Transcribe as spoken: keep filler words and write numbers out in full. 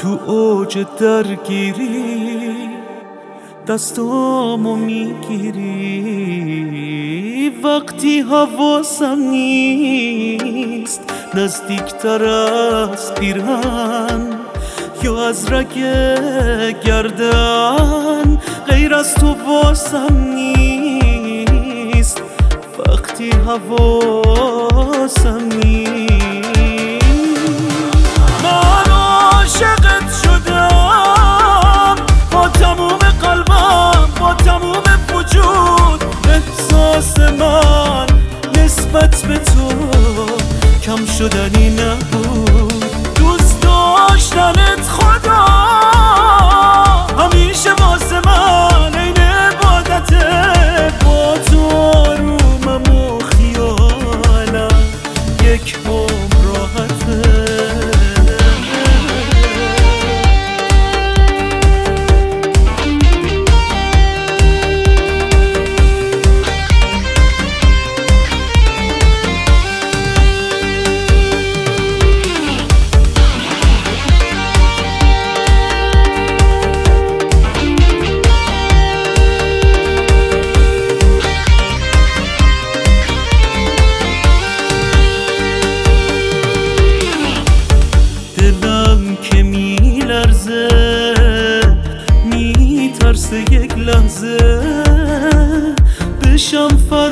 تو اوج درگیری دستامو میگیری، وقتی حواسم نیست نزدیکتر از پیرهن یا از رگ گردن، غیر از تو واسم نیست وقتی حواسم نیست. من عاشقت شدم با تموم قلبم، با تموم وجود. احساس من نسبت به تو کم شدنی نبود. دوست داشتنت خدا همیشه واسه من این عبادته. با تو آرومم و خیالم یک عمر راحته. دلم که میلرزه میترسه یک لحظه بشم